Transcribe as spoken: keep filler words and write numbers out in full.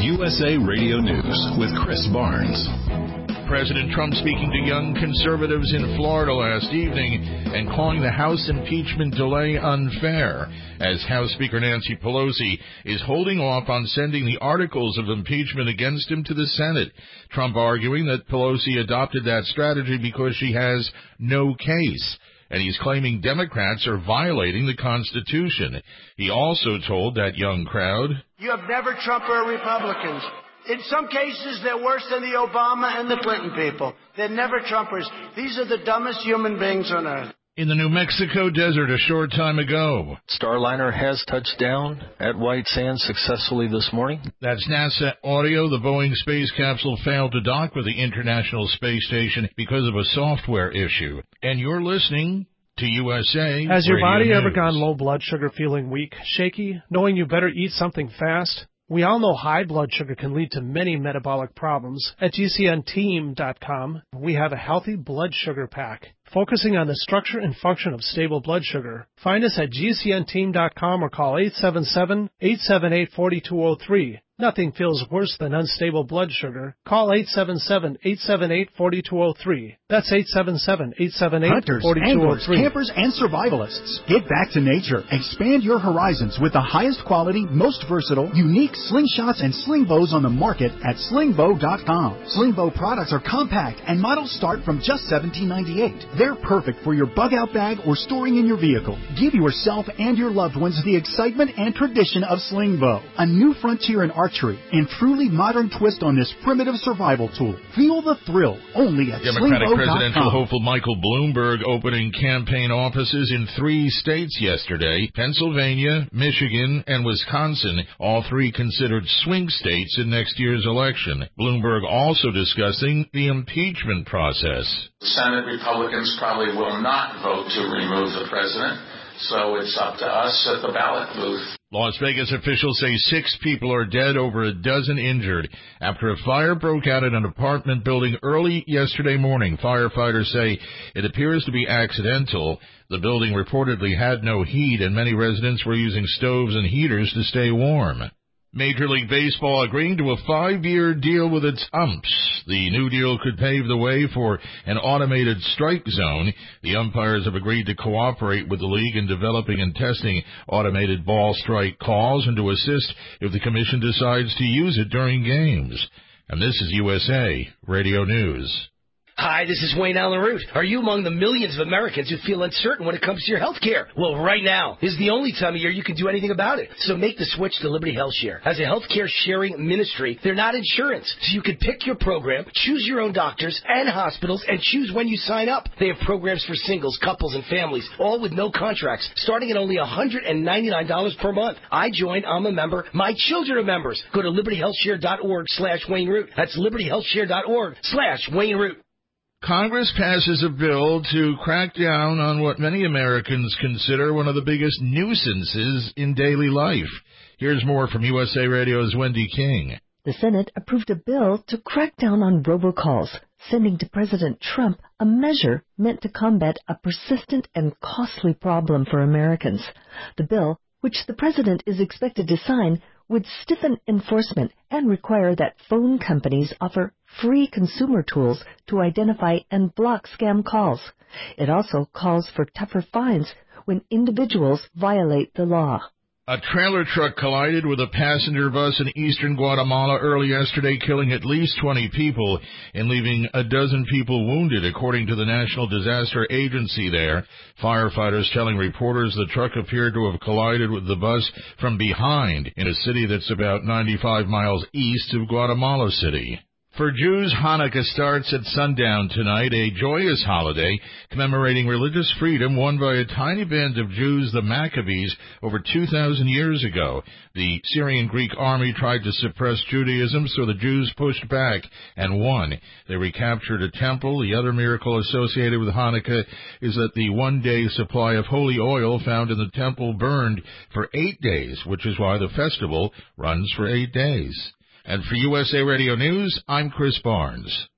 U S A Radio News with Chris Barnes. President Trump speaking to young conservatives in Florida last evening and calling the House impeachment delay unfair, as House Speaker Nancy Pelosi is holding off on sending the articles of impeachment against him to the Senate. Trump arguing that Pelosi adopted that strategy because she has no case, and he's claiming Democrats are violating the Constitution. He also told that young crowd, "You have never Trump or Republicans. In some cases, they're worse than the Obama and the Clinton people. They're never Trumpers. These are the dumbest human beings on earth." In the New Mexico desert a short time ago, Starliner has touched down at White Sands successfully this morning. That's NASA audio. The Boeing space capsule failed to dock with the International Space Station because of a software issue. And you're listening to U S A Has your Radio body News. ever gone low blood sugar, feeling weak, shaky, knowing you better eat something fast? We all know high blood sugar can lead to many metabolic problems. At G C N team dot com, we have a healthy blood sugar pack, focusing on the structure and function of stable blood sugar. Find us at G C N team dot com or call eight seven seven, eight seven eight, four two zero three. Nothing feels worse than unstable blood sugar. Call eight seven seven, eight seven eight, four two zero three. That's eight seven seven, eight seven eight, four two zero three. Hunters, anglers, campers, and survivalists. Get back to nature. Expand your horizons with the highest quality, most versatile, unique slingshots and sling bows on the market at sling bow dot com. Sling bow products are compact and models start from just seventeen ninety-eight. They're perfect for your bug-out bag or storing in your vehicle. Give yourself and your loved ones the excitement and tradition of sling bow, a new frontier in archery and truly modern twist on this primitive survival tool. Feel the thrill only at sling bow dot com. Democratic presidential hopeful Michael Bloomberg opening campaign offices in three states yesterday: Pennsylvania, Michigan, and Wisconsin, all three considered swing states in next year's election. Bloomberg also discussing the impeachment process. Senate Republicans probably will not vote to remove the president, so it's up to us at the ballot booth. Las Vegas officials say six people are dead, over a dozen injured, after a fire broke out in an apartment building early yesterday morning. Firefighters say it appears to be accidental. The building reportedly had no heat, and many residents were using stoves and heaters to stay warm. Major League Baseball agreeing to a five-year deal with its umps. The new deal could pave the way for an automated strike zone. The umpires have agreed to cooperate with the league in developing and testing automated ball strike calls and to assist if the commission decides to use it during games. And this is U S A Radio News. Hi, this is Wayne Allen Root. Are you among the millions of Americans who feel uncertain when it comes to your health care? Well, right now is the only time of year you can do anything about it. So make the switch to Liberty Health Share. As a healthcare sharing ministry, they're not insurance. So you can pick your program, choose your own doctors and hospitals, and choose when you sign up. They have programs for singles, couples, and families, all with no contracts, starting at only one hundred ninety-nine dollars per month. I joined, I'm a member. My children are members. Go to liberty health share dot org slash Wayne Root. That's liberty health share dot org slash Wayne Root. Congress passes a bill to crack down on what many Americans consider one of the biggest nuisances in daily life. Here's more from U S A Radio's Wendy King. The Senate approved a bill to crack down on robocalls, sending to President Trump a measure meant to combat a persistent and costly problem for Americans. The bill, which the president is expected to sign, would stiffen enforcement and require that phone companies offer free consumer tools to identify and block scam calls. It also calls for tougher fines when individuals violate the law. A trailer truck collided with a passenger bus in eastern Guatemala early yesterday, killing at least twenty people and leaving a dozen people wounded, according to the National Disaster Agency there. Firefighters telling reporters the truck appeared to have collided with the bus from behind in a city that's about ninety-five miles east of Guatemala City. For Jews, Hanukkah starts at sundown tonight, a joyous holiday commemorating religious freedom won by a tiny band of Jews, the Maccabees, over two thousand years ago. The Syrian Greek army tried to suppress Judaism, so the Jews pushed back and won. They recaptured a temple. The other miracle associated with Hanukkah is that the one-day supply of holy oil found in the temple burned for eight days, which is why the festival runs for eight days. And for U S A Radio News, I'm Chris Barnes.